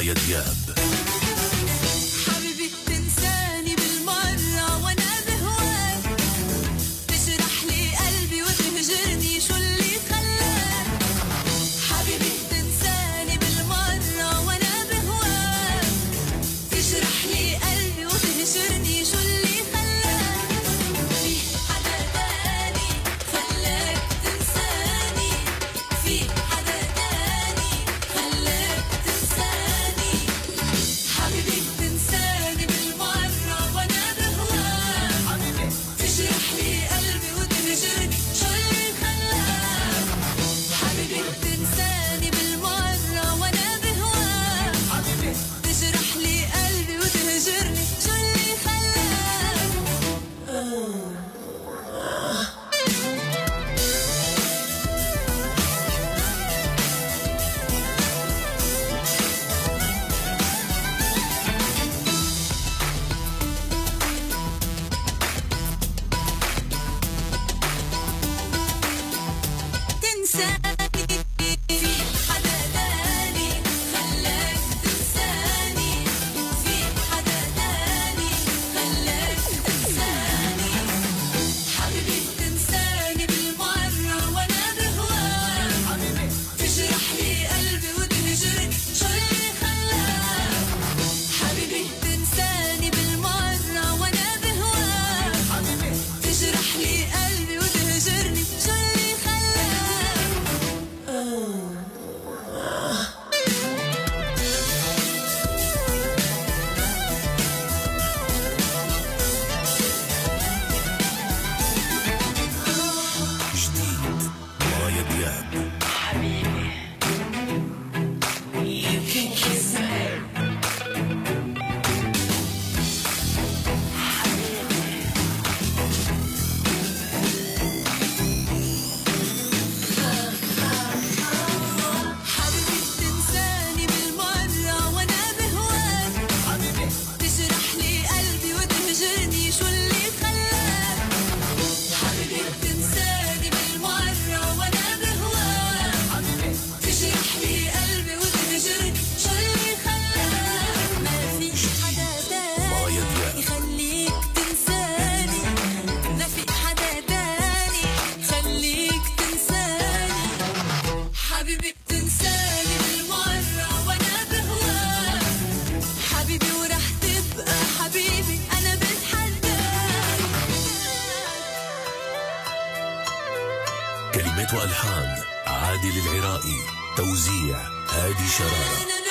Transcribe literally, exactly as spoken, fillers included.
مايا دياب. حبيبي تنساني بالمرة وانا بهواك، تجرح لي قلبي وتهجرني شو اللي خلاك. حبيبي تنساني بالمرة وانا بهواك، تجرح لي قلبي وتهجرني شو اللي خلاك. في حدا تاني خلاك تنساني، في حدا تاني خلاك تنساني. حبيبي تنساني بالمرة وانا بهواك، تجرح لي قلبي وتهجرني شو اللي خلاك. حبيبي تنساني بالمرة وانا بهواك، تجرح لي قلبي وتهجرني شو اللي خلاك. تنساني في حدا تاني خلاك تنساني، في حدا تاني خلاك تنساني. حبيبي تنساني بالمرة وانا بهواك، تجرح لي قلبي وتهجرني شو اللي خلاك. حبيبي تنساني بالمرة وانا بهواك، تجرح لي قلبي وتهجرني شو اللي خلاك. جديد مايا دياب. حبيبي تنساني بالمرة وانا بهواك، تجرح لي قلبي وتهجرني شو اللي خلاك. حبيبي تنساني بالمرة وانا بهواك، تجرح لي قلبي وتهجرني شو اللي خلاك. ما في حدا مايا تاني دياب. يخليك تنساني، ما في حدا تاني يخليك تنساني. حبيبي تنساني بالمرة وانا بهواك، حبيبي ورح تبقى حبيبي انا بتحداك. كلمات والحان عادل العراقي، توزيع هادي شرارة.